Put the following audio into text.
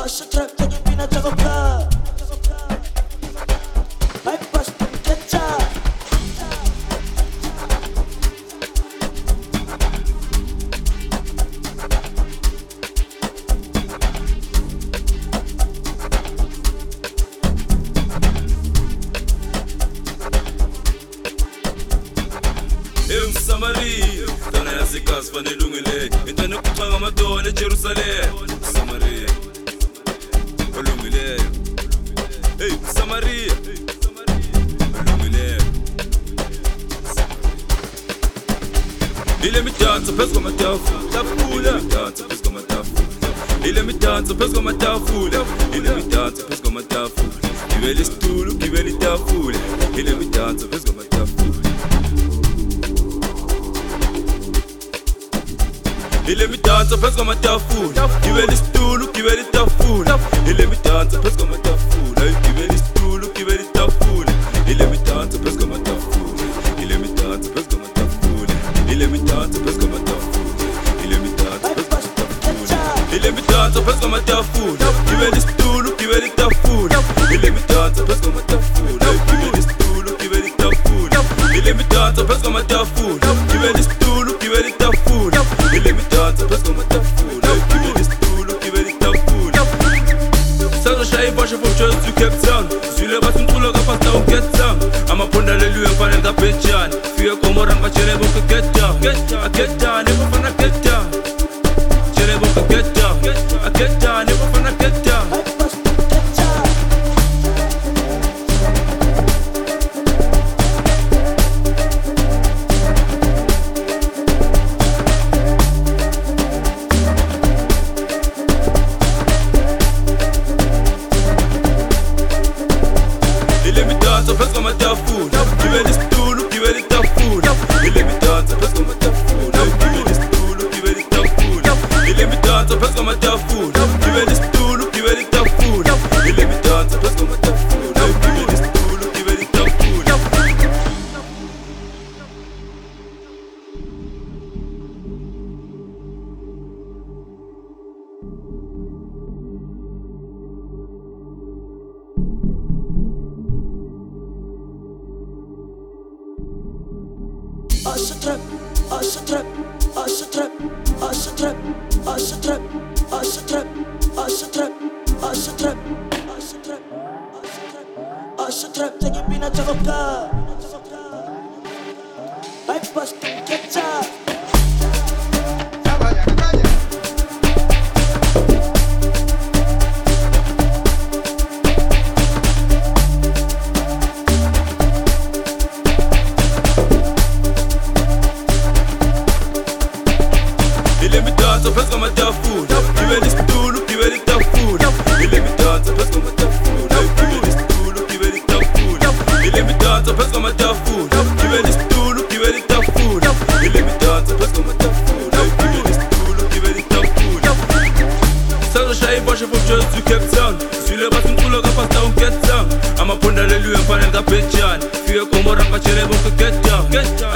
Samaria, dona yasikhathi fanele ungile intwana kuchanga amadona eJerusalem. Samaria olungileyo, hey Samaria olungileyo. Ile midanso phezu kwamatafula, midanso phezu kwamatafula. Ile midanso phezu kwamatafula, ile midanso phezu kwamatafula. Gibela isitulo, gibela itafula. Ile midanso phezu kwamatafula. Ile midanso phezu kwamatafula, gibela isitulo, gibela itafula. Ile midanso phezu kwamatafula, gibela isitulo, gibela itafula. Ile midanso phezu kwamatafula, ile midanso phezu kwamatafula. Ile midanso phezu kwamatafula, ile midanso phezu kwamatafula. Ile midanso phezu kwamatafula, gibela isitulo, gibela itafula. Ile midanso phezu kwamatafula, gibela isitulo, gibela itafula. Ile midanso phezu kwamatafula, gibela isitulo, gibela itafula. Ile midanso phezu kwamatafula, gibela isitulo, gibela itafula. Sazoshaya ibasha from Jones to Cape Town. Zwile bathi umculo kaPastor uGet Down. Amaphonda haleluya mfanele kaBetjan. Fika komora ngajele bonke get down. I get down, ebafana get down. Jele bonke get down. I get down, ebafana get down. Ile midanso phezu kwamatafula, gibela isitulo, gibela itafula. Ile midanso phezu kwamatafula, gibela isitulo, gibela itafula. Ile midanso phezu kwamatafula, gibela isitulo, gibela itafula. Ile midanso phezu kwamatafula, gibela isitulo, gibela itafula. Trap, trap, trap, trap, trap, trap, trap, trap, take it bina chakoka. I bust the ketchup. Ile midanso phezu kwamatafula, gibela isitulo, gibela itafula. Ile midanso phezu kwamatafula, gibela isitulo, gibela itafula. Ile midanso phezu kwamatafula, gibela isitulo, gibela itafula. Ile midanso phezu kwamatafula, gibela isitulo, gibela itafula. Sazoshaya ibasha from Jones to Cape Town. Zwile bathi umculo kaPastor uGet Down. Amaphonda haleluya mfanele kaBetjan. Fika komora ngajele bonke get down.